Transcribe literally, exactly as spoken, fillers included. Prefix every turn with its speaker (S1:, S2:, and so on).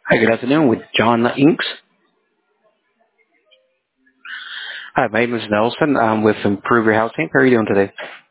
S1: Hi, good afternoon with John Inks. Hi, my name is Nelson. I'm with Improve Your Housing. How are you doing today?